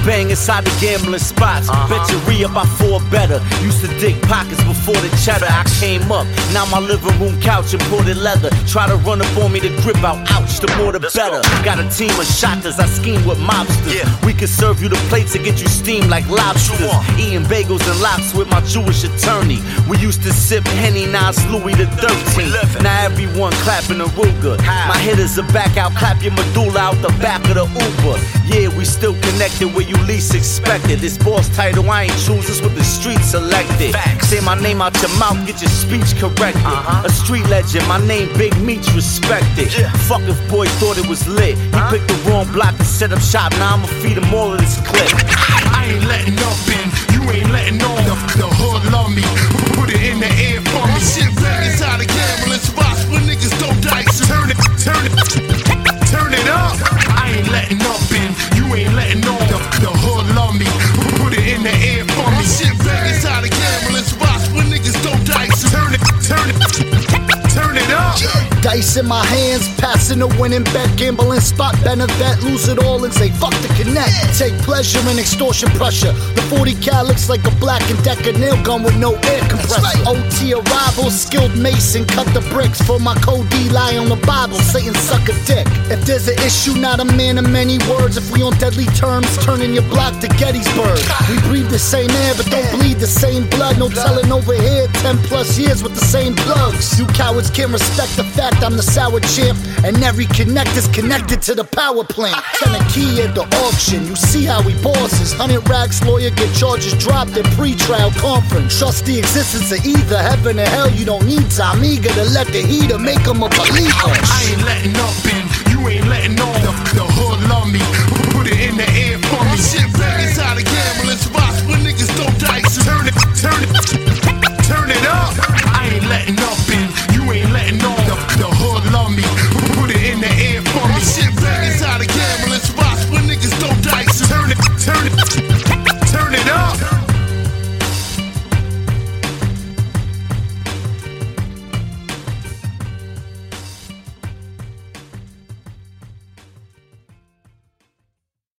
bang inside the gambling spots. Bet you re-up, I fall better. Used to dig pockets before the cheddar. I came up, now my living room couch imported leather. Try to run up on me, the grip out, ouch, the more the better. Got a team of shotters, I scheme with mobsters. We can serve you the plates and get you steamed like lobsters. Eating bagels and lox with my Jewish attorney. We used to sip Henny, now it's Louis the 13th. Now everyone clapping a Ruger. My hitters are back out, clap your medulla out the back of the Uber. Yeah, we still connected where you least expected. This boss title, I ain't choose, this what the streets selected. Say my name out your mouth, get your speech corrected. A street legend, my name Big Meech, respected. Fuck if boy thought it was lit. He picked the wrong block to set up shop, now I'ma feed him all of this clip. I ain't letting up in, you ain't letting on. The hood love me, put it in the air for me. Shit bang inside the gambling spots where niggas don't dice. Turn it up. I ain't letting up in, you ain't letting on. The hood love me, put it in the air for me. Shit bang inside the gambling spots where niggas don't dice. Turn it up. Dice in my hands, passing a winning bet, gambling spot, benefit, lose it all and say fuck the connect. Take pleasure in extortion pressure. The 40 cal looks like a Black & Decker nail gun with no air compressor. OT arrival, skilled mason, cut the bricks. For my code D, lie on the Bible, Satan suck a dick. If there's an issue, not a man of many words. If we on deadly terms, turning your block to Gettysburg. We breathe the same air, but don't bleed the same blood. No telling over here, 10 plus years with the same plugs. You cowards can't respect the fact I'm the sour champ, and every connect is connected to the power plant. Turn a key at the auction, you see how we bosses. 100 racks lawyer get charges dropped at pre-trial conference. Trust the existence of either heaven or hell, you don't need to. I'm eager to let the heater make them a believer. I ain't letting up in, you ain't letting on. The hood love me,